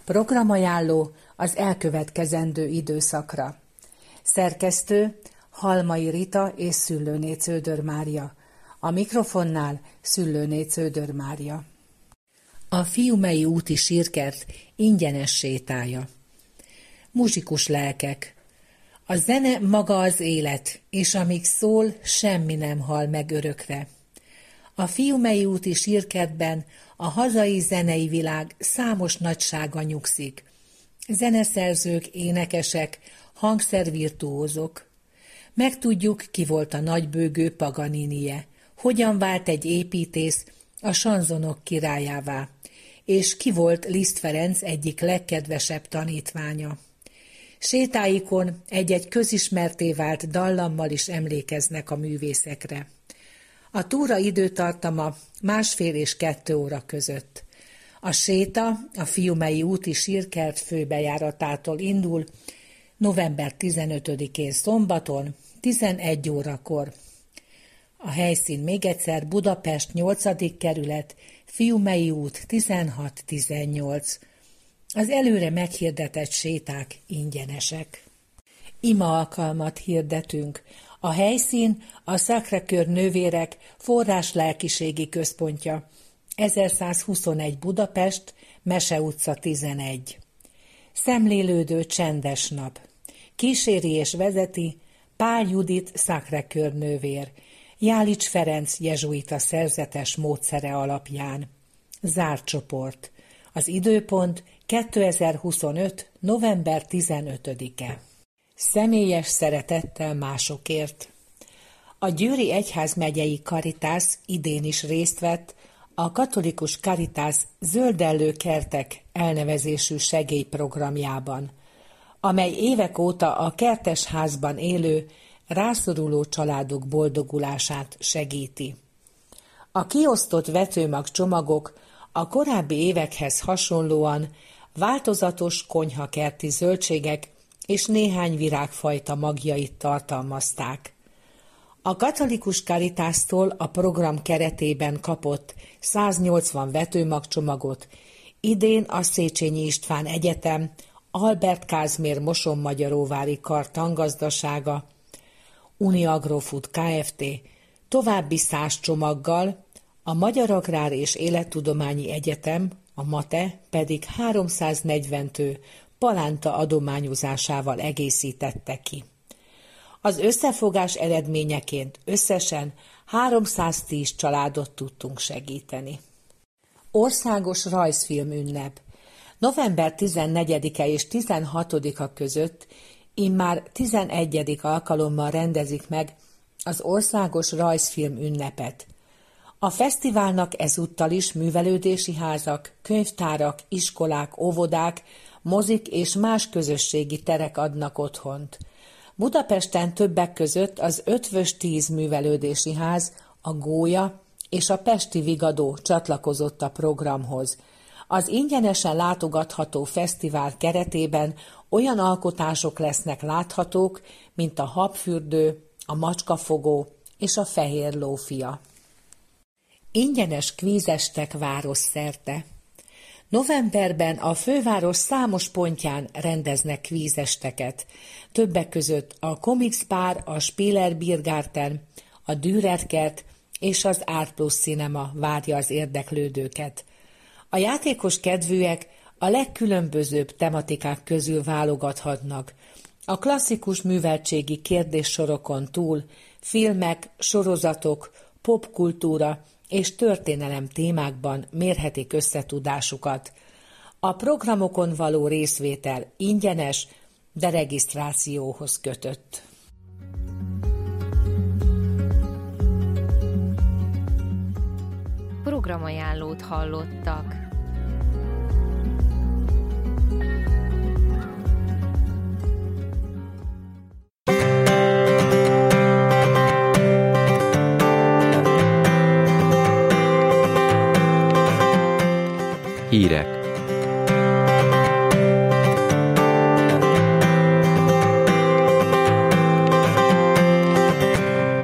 Programajánló az elkövetkezendő időszakra. Szerkesztő Halmai Rita és Szüllőné Cződör Mária. A mikrofonnál Szüllőné Cződör Mária. A Fiumei úti sírkert ingyenes sétája. Muzsikus lelkek. A zene maga az élet, és amíg szól, semmi nem hal meg örökre. A Fiumei úti sírkertben a hazai zenei világ számos nagysága nyugszik. Zeneszerzők, énekesek, hangszervirtuózok. Megtudjuk, ki volt a nagybőgő Paganinie, hogyan vált egy építész a sanzonok királyává, és ki volt Liszt Ferenc egyik legkedvesebb tanítványa. Sétáikon egy-egy közismertté vált dallammal is emlékeznek a művészekre. A túra időtartama 1,5 és 2 óra között. A séta a Fiumei úti sírkert főbejáratától indul, november 15-én szombaton, 11 órakor. A helyszín még egyszer Budapest 8. kerület, Fiumei út 16-18. Az előre meghirdetett séták ingyenesek. Ima alkalmat hirdetünk. A helyszín a Sacré-Cœur nővérek forráslelkiségi központja, 1121 Budapest, Mese utca 11. Szemlélődő csendes nap. Kíséri és vezeti Pál Judit Sacré-Cœur nővér, Jálics Ferenc jezsuita szerzetes módszere alapján. Zárt csoport. Az időpont 2025. november 15-e. Személyes szeretettel másokért. A Győri Egyházmegyei Karitász idén is részt vett a katolikus Karitász Zöldellő kertek elnevezésű segélyprogramjában, amely évek óta a kertesházban élő, rászoruló családok boldogulását segíti. A kiosztott vetőmag csomagok a korábbi évekhez hasonlóan változatos konyhakerti zöldségek és néhány virágfajta magjait tartalmazták. A katolikus Karitásztól a program keretében kapott 180 vetőmagcsomagot idén a Széchenyi István Egyetem Albert Kázmér Mosonmagyaróvári Kar tangazdasága, Uniagrofood Kft. További 100 csomaggal, a Magyar Agrár és Élettudományi Egyetem, a MATE pedig 340 tő palánta adományozásával egészítette ki. Az összefogás eredményeként összesen 310 családot tudtunk segíteni. Országos rajzfilm ünnep. November 14-e és 16-a között immár 11. alkalommal rendezik meg az Országos Rajzfilm ünnepet. A fesztiválnak ezúttal is művelődési házak, könyvtárak, iskolák, óvodák, mozik és más közösségi terek adnak otthont. Budapesten többek között az Ötvös 10 művelődési ház, a Gólya és a Pesti Vigadó csatlakozott a programhoz. Az ingyenesen látogatható fesztivál keretében olyan alkotások lesznek láthatók, mint a Habfürdő, a Macskafogó és a Fehér lófia. Ingyenes kvízestek városszerte. Novemberben a főváros számos pontján rendeznek kvízesteket, többek között a Comics Bar, a Spieler Biergarten, a Dürer kert és az Art Plus Cinema várja az érdeklődőket. A játékos kedvűek a legkülönbözőbb tematikák közül válogathatnak. A klasszikus műveltségi kérdéssorokon túl filmek, sorozatok, popkultúra és történelem témákban mérhetik összetudásukat. A programokon való részvétel ingyenes, de regisztrációhoz kötött. Programajánlót hallottak. Hírek.